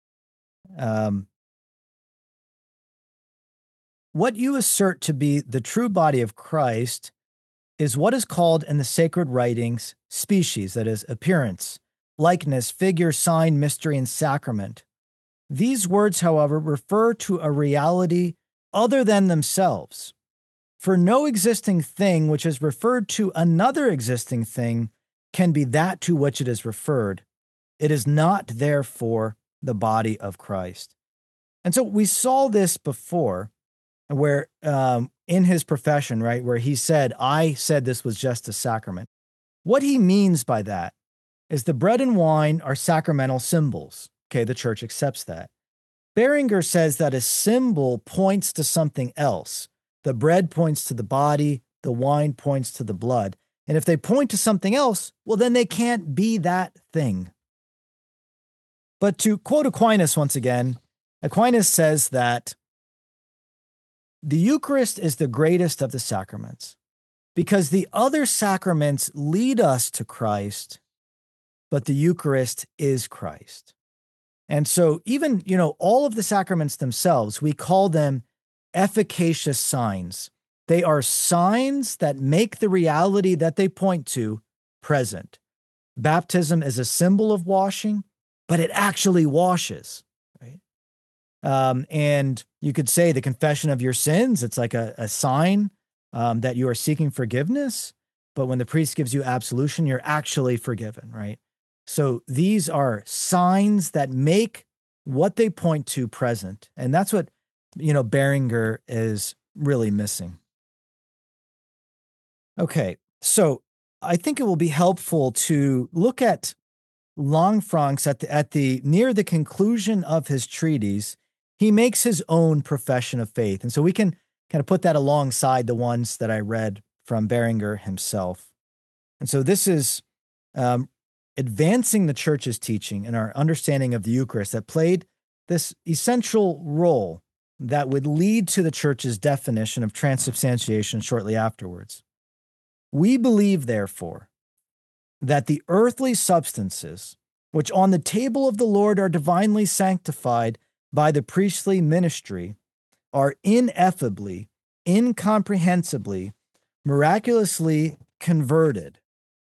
What you assert to be the true body of Christ is what is called in the sacred writings species, that is, appearance, likeness, figure, sign, mystery, and sacrament. These words, however, refer to a reality other than themselves. For no existing thing which is referred to another existing thing can be that to which it is referred. It is not, therefore, the body of Christ. And so we saw this before, where in his profession, right, where he said, I said this was just a sacrament. What he means by that is the bread and wine are sacramental symbols. Okay, the church accepts that. Berengar says that a symbol points to something else. The bread points to the body, the wine points to the blood. And if they point to something else, well, then they can't be that thing. But to quote Aquinas once again, Aquinas says that the Eucharist is the greatest of the sacraments because the other sacraments lead us to Christ, but the Eucharist is Christ. And so even, all of the sacraments themselves, we call them efficacious signs. They are signs that make the reality that they point to present. Baptism is a symbol of washing, but it actually washes, right? And you could say the confession of your sins, it's like a sign that you are seeking forgiveness. But when the priest gives you absolution, you're actually forgiven, right? So these are signs that make what they point to present. And that's what, Berengar is really missing. Okay, so I think it will be helpful to look at Lanfranc's at the near the conclusion of his treatise. He makes his own profession of faith. And so we can kind of put that alongside the ones that I read from Berengar himself. And so this is advancing the church's teaching and our understanding of the Eucharist that played this essential role that would lead to the church's definition of transubstantiation shortly afterwards. We believe, therefore, that the earthly substances, which on the table of the Lord are divinely sanctified by the priestly ministry, are ineffably, incomprehensibly, miraculously converted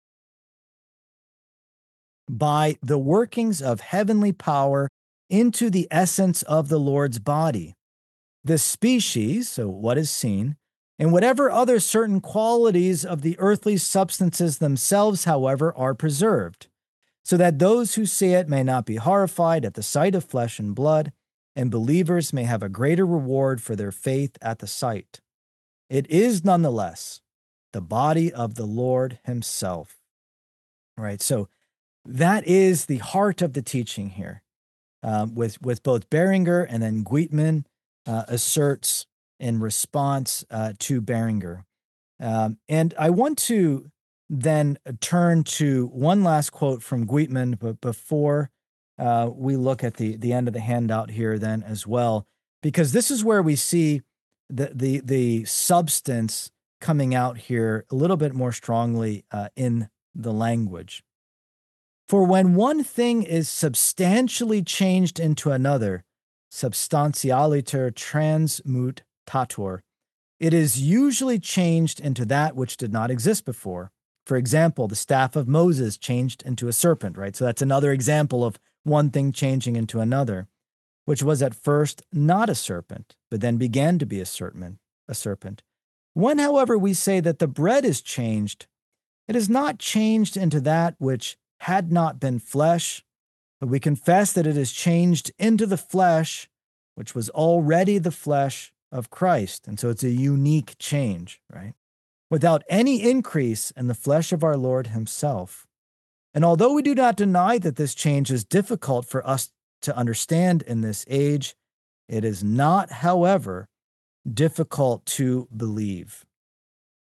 by the workings of heavenly power into the essence of the Lord's body. The species, so what is seen, and whatever other certain qualities of the earthly substances themselves, however, are preserved, so that those who see it may not be horrified at the sight of flesh and blood, and believers may have a greater reward for their faith at the sight. It is nonetheless the body of the Lord himself. All right, so that is the heart of the teaching here, with both Berengar and then Guitman asserts in response to Berengar. And I want to then turn to one last quote from Guitman, but before we look at the end of the handout here then as well, because this is where we see the substance coming out here a little bit more strongly in the language. For when one thing is substantially changed into another, substantialiter transmutator, it is usually changed into that which did not exist before. For example, the staff of Moses changed into a serpent, right? So that's another example of one thing changing into another, which was at first not a serpent, but then began to be a serpent. When, however, we say that the bread is changed, it is not changed into that which had not been flesh, but we confess that it is changed into the flesh, which was already the flesh of Christ. And so it's a unique change, right? Without any increase in the flesh of our Lord himself. And although we do not deny that this change is difficult for us to understand in this age, it is not, however, difficult to believe.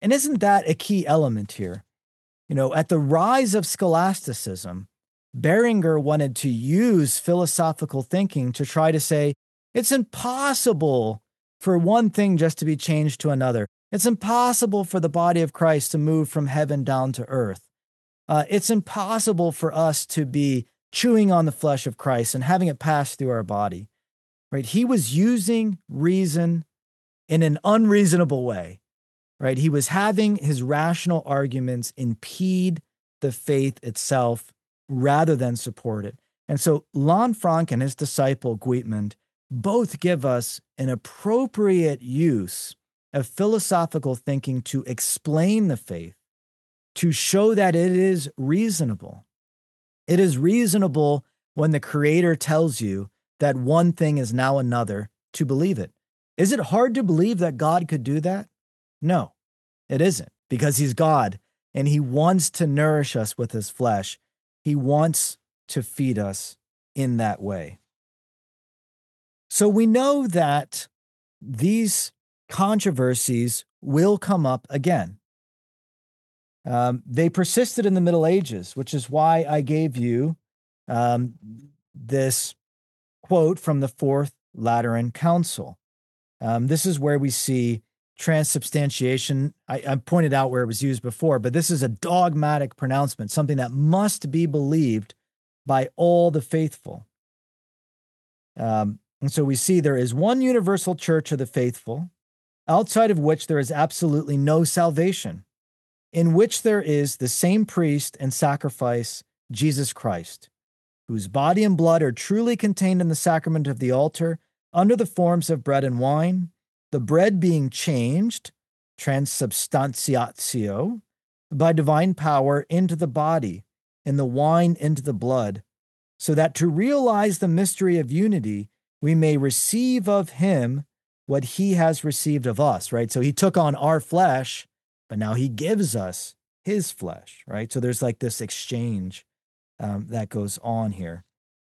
And isn't that a key element here? At the rise of scholasticism, Berenger wanted to use philosophical thinking to try to say, it's impossible for one thing just to be changed to another. It's impossible for the body of Christ to move from heaven down to earth. It's impossible for us to be chewing on the flesh of Christ and having it pass through our body. Right? He was using reason in an unreasonable way. Right? He was having his rational arguments impede the faith itself rather than support it. And so Lanfranc and his disciple Guitmund both give us an appropriate use of philosophical thinking to explain the faith, to show that it is reasonable. It is reasonable when the Creator tells you that one thing is now another to believe it. Is it hard to believe that God could do that? No, it isn't, because he's God and he wants to nourish us with his flesh. He wants to feed us in that way. So we know that these controversies will come up again. They persisted in the Middle Ages, which is why I gave you this quote from the Fourth Lateran Council. This is where we see transubstantiation. I pointed out where it was used before, but this is a dogmatic pronouncement, something that must be believed by all the faithful. And so we see there is one universal church of the faithful, outside of which there is absolutely no salvation, in which there is the same priest and sacrifice, Jesus Christ, whose body and blood are truly contained in the sacrament of the altar under the forms of bread and wine, the bread being changed, transubstantiatio, by divine power into the body, and the wine into the blood, so that to realize the mystery of unity, we may receive of him what he has received of us, right? So he took on our flesh, but now he gives us his flesh, right? So there's like this exchange that goes on here.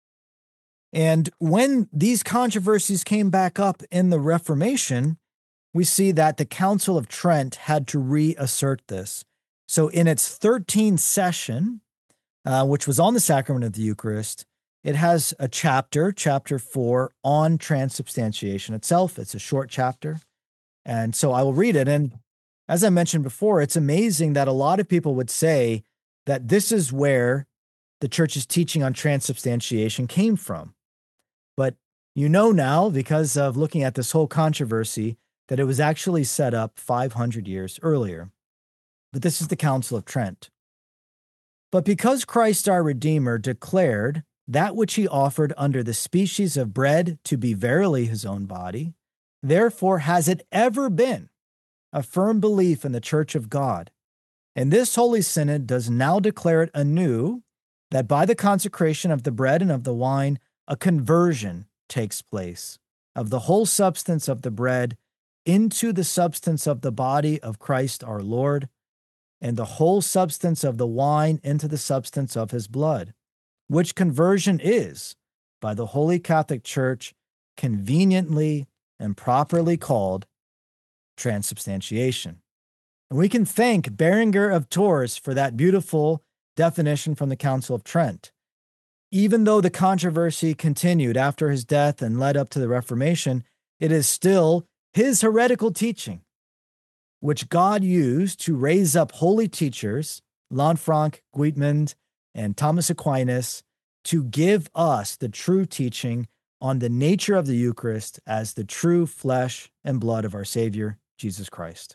And when these controversies came back up in the Reformation, we see that the Council of Trent had to reassert this. So in its 13th session, which was on the sacrament of the Eucharist, it has a chapter 4, on transubstantiation itself. It's a short chapter. And so I will read it. And as I mentioned before, it's amazing that a lot of people would say that this is where the church's teaching on transubstantiation came from. But you know now, because of looking at this whole controversy, that it was actually set up 500 years earlier. But this is the Council of Trent. But because Christ our Redeemer declared that which he offered under the species of bread to be verily his own body, therefore has it ever been a firm belief in the Church of God. And this Holy Synod does now declare it anew that by the consecration of the bread and of the wine, a conversion takes place of the whole substance of the bread into the substance of the body of Christ our Lord, and the whole substance of the wine into the substance of his blood, which conversion is, by the Holy Catholic Church, conveniently and properly called transubstantiation. And we can thank Berenger of Tours for that beautiful definition from the Council of Trent. Even though the controversy continued after his death and led up to the Reformation, it is still his heretical teaching, which God used to raise up holy teachers, Lanfranc, Guitmund, and Thomas Aquinas, to give us the true teaching on the nature of the Eucharist as the true flesh and blood of our Savior, Jesus Christ.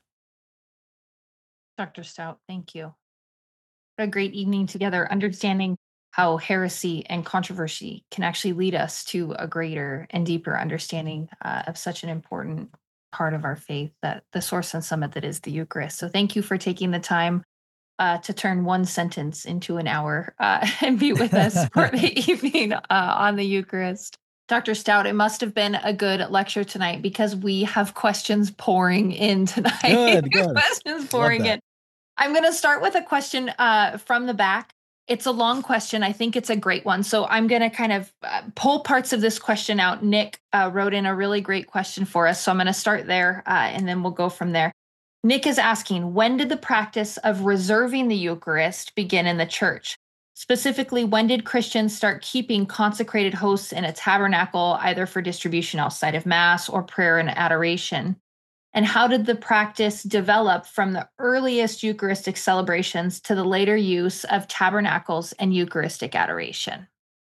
Dr. Stout, thank you. What a great evening together, understanding how heresy and controversy can actually lead us to a greater and deeper understanding of such an important part of our faith, that the source and summit that is the Eucharist. So thank you for taking the time to turn one sentence into an hour and be with us for the evening on the Eucharist. Dr. Stout, it must have been a good lecture tonight, because we have questions pouring in tonight. Good. Questions pouring in. I'm going to start with a question from the back. It's a long question. I think it's a great one. So I'm going to kind of pull parts of this question out. Nick wrote in a really great question for us. So I'm going to start there and then we'll go from there. Nick is asking, when did the practice of reserving the Eucharist begin in the church? Specifically, when did Christians start keeping consecrated hosts in a tabernacle, either for distribution outside of Mass or prayer and adoration? And how did the practice develop from the earliest Eucharistic celebrations to the later use of tabernacles and Eucharistic adoration?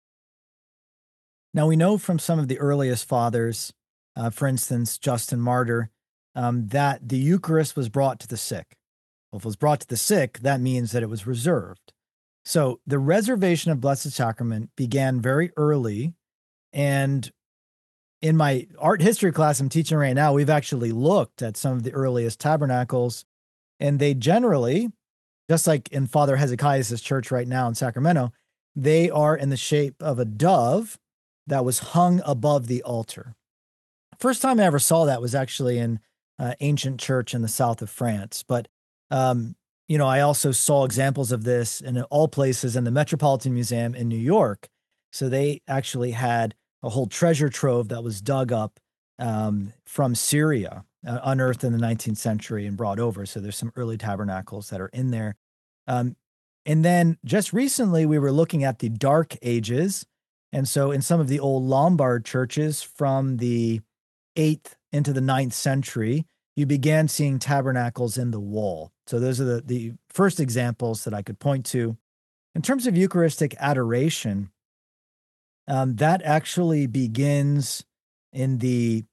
Now, we know from some of the earliest fathers, for instance, Justin Martyr, that the Eucharist was brought to the sick. Well, if it was brought to the sick, that means that it was reserved. So the reservation of Blessed Sacrament began very early. And in my art history class I'm teaching right now, we've actually looked at some of the earliest tabernacles, and they generally, just like in Father Hezekiah's church right now in Sacramento, they are in the shape of a dove that was hung above the altar. First time I ever saw that was actually in ancient church in the south of France. But, I also saw examples of this in all places in the Metropolitan Museum in New York. So they actually had a whole treasure trove that was dug up from Syria, unearthed in the 19th century and brought over. So there's some early tabernacles that are in there. And then just recently, we were looking at the Dark Ages. And so in some of the old Lombard churches from the 8th into the 9th century, you began seeing tabernacles in the wall. So those are the first examples that I could point to. In terms of Eucharistic adoration, that actually begins in the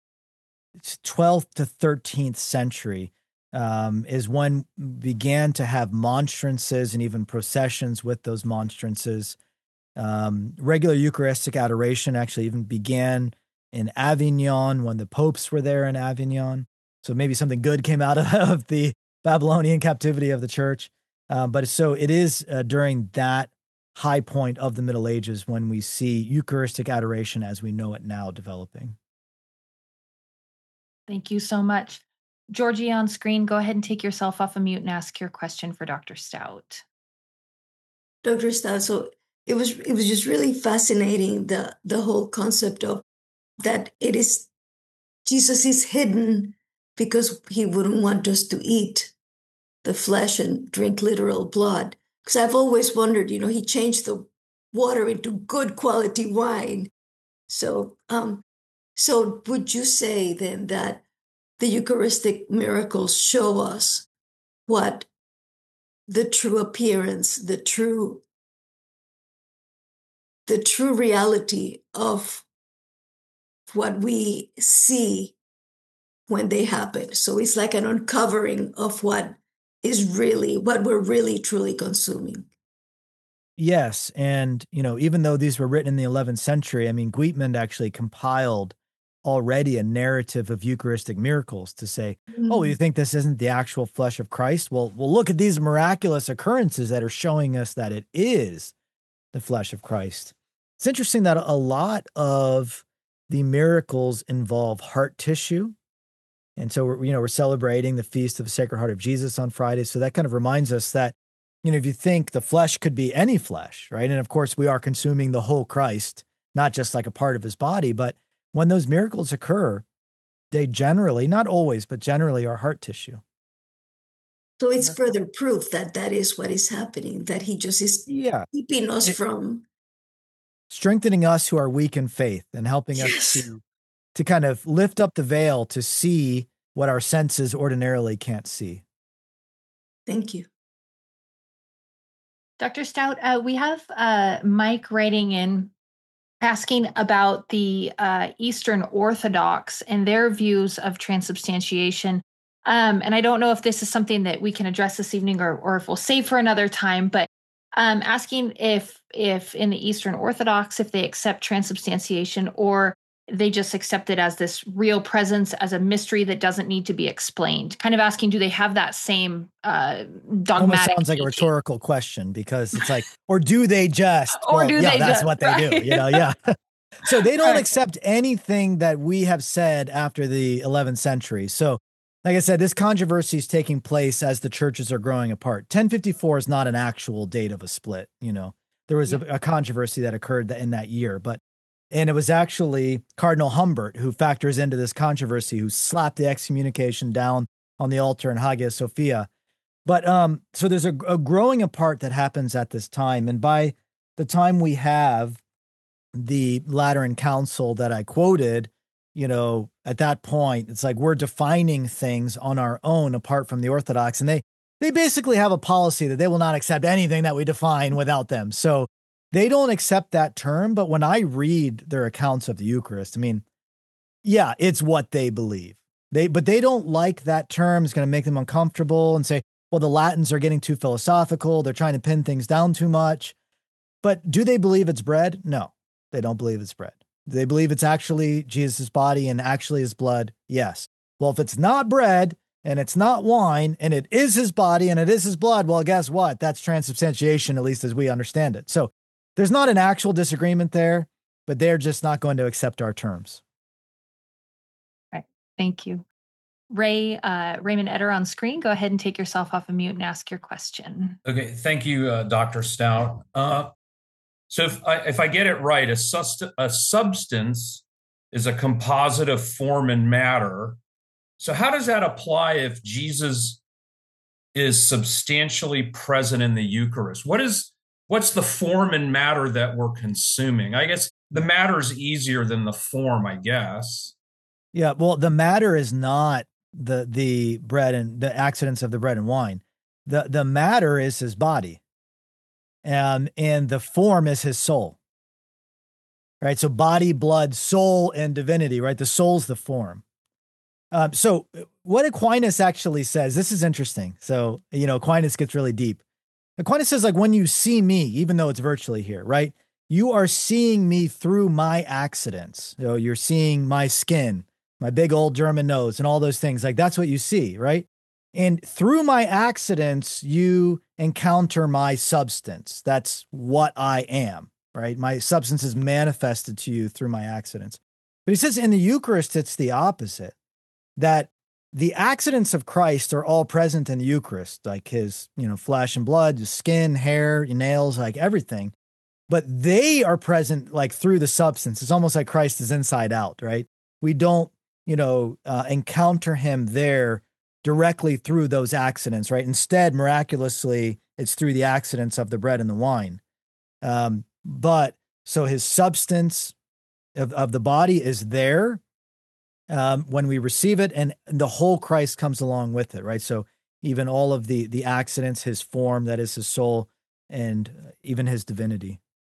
12th to 13th century, is when we began to have monstrances and even processions with those monstrances. Regular Eucharistic adoration actually even began in Avignon when the popes were there in Avignon. So maybe something good came out of the Babylonian captivity of the church. But so it is during that high point of the Middle Ages when we see Eucharistic adoration as we know it now developing. Thank you so much. Georgie on screen, go ahead and take yourself off of mute and ask your question for Dr. Stout. Dr. Stout, so it was just really fascinating, the whole concept of that Jesus is hidden because he wouldn't want us to eat the flesh and drink literal blood. Because I've always wondered, he changed the water into good quality wine. So would you say then that the Eucharistic miracles show us what the true appearance, the true reality of what we see when they happen? So it's like an uncovering of what we're really truly consuming. Yes. And, even though these were written in the 11th century, Guitmund actually compiled already a narrative of Eucharistic miracles to say, oh, you think this isn't the actual flesh of Christ? Well, look at these miraculous occurrences that are showing us that it is the flesh of Christ. It's interesting that a lot of the miracles involve heart tissue. And so we're celebrating the Feast of the Sacred Heart of Jesus on Friday. So that kind of reminds us that, if you think the flesh could be any flesh, right? And of course, we are consuming the whole Christ, not just like a part of his body. But when those miracles occur, they generally, not always, but generally are heart tissue. So it's further proof that is what is happening, that he just is keeping us from strengthening us who are weak in faith and helping us to kind of lift up the veil to see what our senses ordinarily can't see. Thank you. Dr. Stout, we have Mike writing in asking about the Eastern Orthodox and their views of transubstantiation. And I don't know if this is something that we can address this evening or if we'll save for another time, but asking if in the Eastern Orthodox, if they accept transubstantiation or they just accept it as this real presence, as a mystery that doesn't need to be explained. Kind of asking, do they have that same dogmatic? Almost sounds like a rhetorical question because it's like, or do they just? Or do they that's just, what they right? do, yeah. So they don't accept anything that we have said after the 11th century. So like I said, this controversy is taking place as the churches are growing apart. 1054 is not an actual date of a split. There was a controversy that occurred in that year, and it was actually Cardinal Humbert who factors into this controversy, who slapped the excommunication down on the altar in Hagia Sophia. But so there's a growing apart that happens at this time. And by the time we have the Lateran Council that I quoted, at that point, it's like we're defining things on our own apart from the Orthodox. And they basically have a policy that they will not accept anything that we define without them. So they don't accept that term. But when I read their accounts of the Eucharist, I mean, yeah, it's what they believe. But they don't like that term. It's going to make them uncomfortable and say, well, the Latins are getting too philosophical. They're trying to pin things down too much. But do they believe it's bread? No, they don't believe it's bread. Do they believe it's actually Jesus' body and actually his blood? Yes. Well, if it's not bread and it's not wine and it is his body and it is his blood, well, guess what? That's transubstantiation, at least as we understand it. So there's not an actual disagreement there, but they're just not going to accept our terms. Right. Thank you. Raymond Etter on screen. Go ahead and take yourself off of mute and ask your question. Okay. Thank you, Dr. Stout. So if I get it right, a substance is a composite of form and matter. So how does that apply if Jesus is substantially present in the Eucharist? What's the form and matter that we're consuming? I guess the matter is easier than the form, I guess. Yeah, well, the matter is not the bread and the accidents of the bread and wine. The matter is his body. And the form is his soul. Right? So body, blood, soul, and divinity, right? The soul's the form. So what Aquinas actually says, this is interesting. So, Aquinas gets really deep. Aquinas says, like, when you see me, even though it's virtually here, right? You are seeing me through my accidents. So you're seeing my skin, my big old German nose, and all those things. Like, that's what you see, right? And through my accidents, you encounter my substance. That's what I am, right? My substance is manifested to you through my accidents. But he says in the Eucharist, it's the opposite, that the accidents of Christ are all present in the Eucharist, like his, flesh and blood, his skin, hair, nails, like everything. But they are present like through the substance. It's almost like Christ is inside out, right? We don't, encounter him there directly through those accidents, right? Instead, miraculously, it's through the accidents of the bread and the wine. But so his substance of the body is there when we receive it, and the whole Christ comes along with it, right? So even all of the accidents, his form, that is his soul, and even his divinity.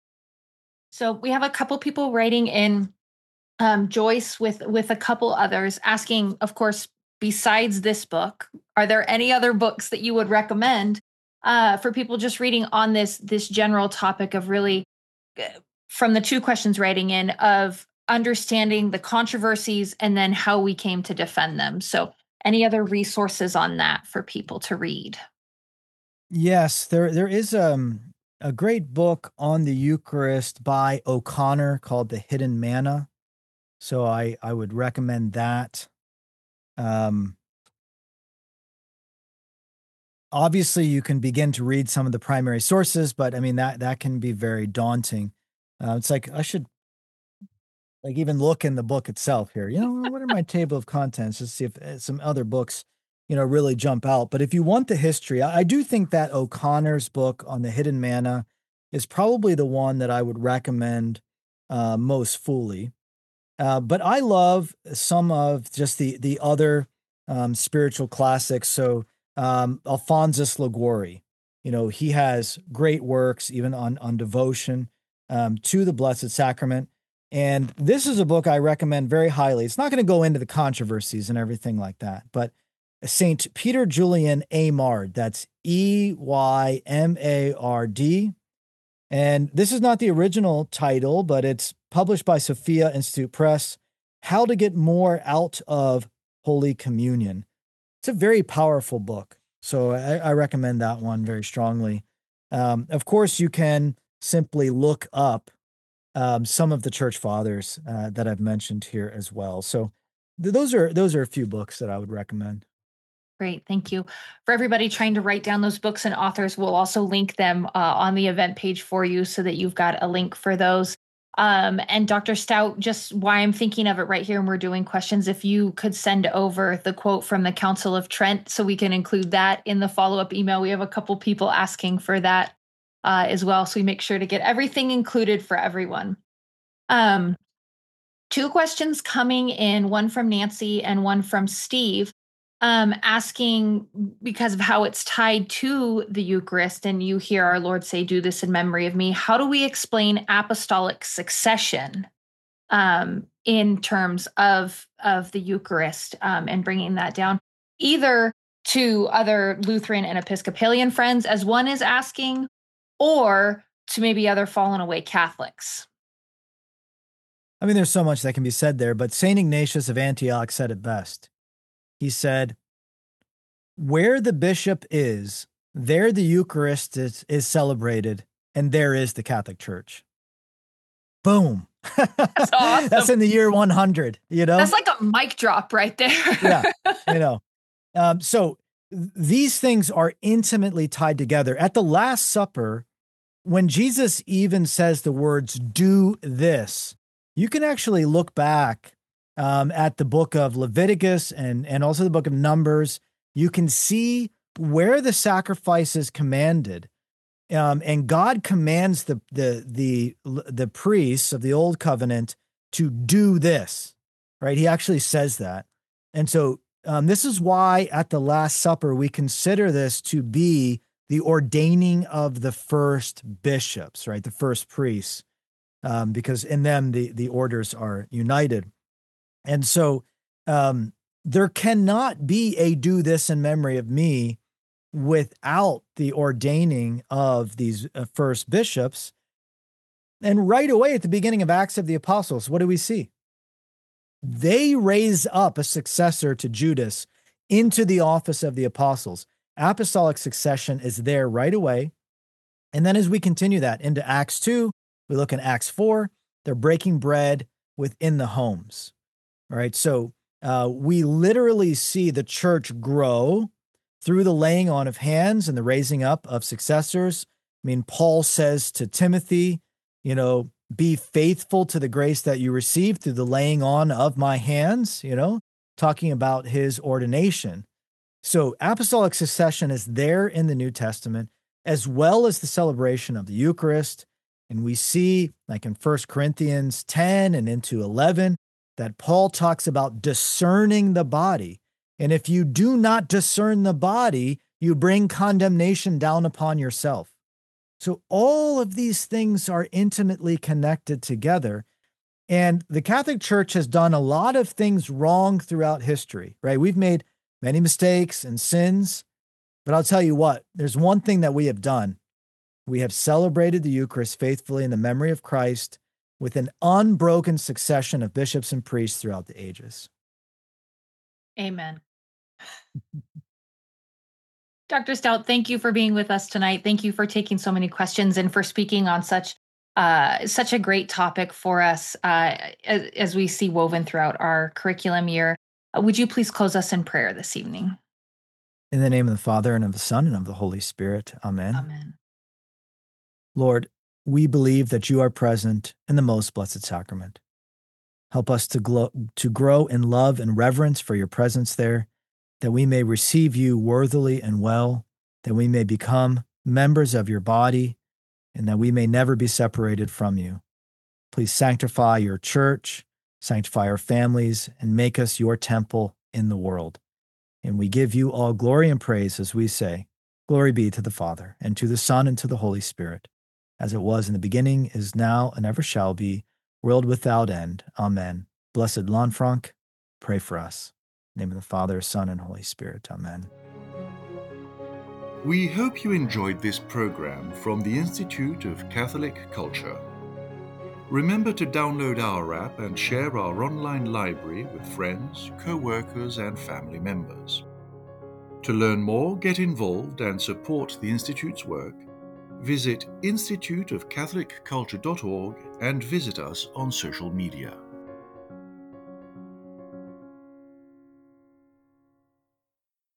So we have a couple people writing in, Joyce with a couple others asking, of course, besides this book, are there any other books that you would recommend for people just reading on this general topic of really, from the two questions writing in, of understanding the controversies and then how we came to defend them? So any other resources on that for people to read? Yes, there is a great book on the Eucharist by O'Connor called The Hidden Manna. So I would recommend that. Obviously, you can begin to read some of the primary sources, but I mean, that can be very daunting. It's like, I should even look in the book itself here. What are my table of contents? Just see if some other books, really jump out. But if you want the history, I do think that O'Connor's book on the Hidden Manna is probably the one that I would recommend most fully. But I love some of just the other spiritual classics. So Alphonsus Liguori, he has great works even on devotion to the Blessed Sacrament. And this is a book I recommend very highly. It's not going to go into the controversies and everything like that, but St. Peter Julian Eymard, that's Eymard. And this is not the original title, but it's published by Sophia Institute Press, How to Get More Out of Holy Communion. It's a very powerful book, so I recommend that one very strongly. Of course, you can simply look up some of the church fathers that I've mentioned here as well. So those are a few books that I would recommend. Great. Thank you. For everybody trying to write down those books and authors, we'll also link them on the event page for you so that you've got a link for those. And Dr. Stout, just why I'm thinking of it right here and we're doing questions, if you could send over the quote from the Council of Trent so we can include that in the follow-up email. We have a couple people asking for that as well. So we make sure to get everything included for everyone. Two questions coming in, one from Nancy and one from Steve, asking, because of how it's tied to the Eucharist, and you hear our Lord say, "Do this in memory of me." How do we explain apostolic succession in terms of the Eucharist and bringing that down, either to other Lutheran and Episcopalian friends, as one is asking, or to maybe other fallen away Catholics? I mean, there's so much that can be said there, but St. Ignatius of Antioch said it best. He said, "Where the bishop is, there the Eucharist is celebrated, and there is the Catholic Church." Boom. That's awesome. That's in the year 100, you know? That's like a mic drop right there. Yeah, you know. So these things are intimately tied together. At the Last Supper, when Jesus even says the words, "Do this," you can actually look back at the book of Leviticus and also the book of Numbers. You can see where the sacrifice is commanded. And God commands the priests of the Old Covenant to do this, right? He actually says that. And so this is why at the Last Supper, we consider this to be the ordaining of the first bishops, right? The first priests, because in them, the orders are united. And so there cannot be a "do this in memory of me" without the ordaining of these first bishops. And right away at the beginning of Acts of the Apostles, what do we see? They raise up a successor to Judas into the office of the apostles. Apostolic succession is there right away. And then as we continue that into Acts 2, we look in Acts 4, they're breaking bread within the homes. All right, so we literally see the church grow through the laying on of hands and the raising up of successors. I mean, Paul says to Timothy, "Be faithful to the grace that you received through the laying on of my hands," talking about his ordination. So apostolic succession is there in the New Testament, as well as the celebration of the Eucharist. And we see, like in 1 Corinthians 10 and into 11, that Paul talks about discerning the body. And if you do not discern the body, you bring condemnation down upon yourself. So all of these things are intimately connected together. And the Catholic Church has done a lot of things wrong throughout history, right? We've made many mistakes and sins, but I'll tell you what, there's one thing that we have done. We have celebrated the Eucharist faithfully in the memory of Christ with an unbroken succession of bishops and priests throughout the ages. Amen. Dr. Stout, thank you for being with us tonight. Thank you for taking so many questions and for speaking on such a great topic for us as we see woven throughout our curriculum year. Would you please close us in prayer this evening? In the name of the Father, and of the Son, and of the Holy Spirit. Amen. Amen. Lord, we believe that you are present in the most blessed sacrament. Help us to grow in love and reverence for your presence there, that we may receive you worthily and well, that we may become members of your body, and that we may never be separated from you. Please sanctify your church, sanctify our families, and make us your temple in the world. And we give you all glory and praise as we say, "Glory be to the Father, and to the Son, and to the Holy Spirit, as it was in the beginning, is now, and ever shall be, world without end. Amen." Blessed Lanfranc, pray for us. In the name of the Father, Son, and Holy Spirit. Amen. We hope you enjoyed this program from the Institute of Catholic Culture. Remember to download our app and share our online library with friends, co-workers, and family members. To learn more, get involved, and support the Institute's work, visit instituteofcatholicculture.org and visit us on social media.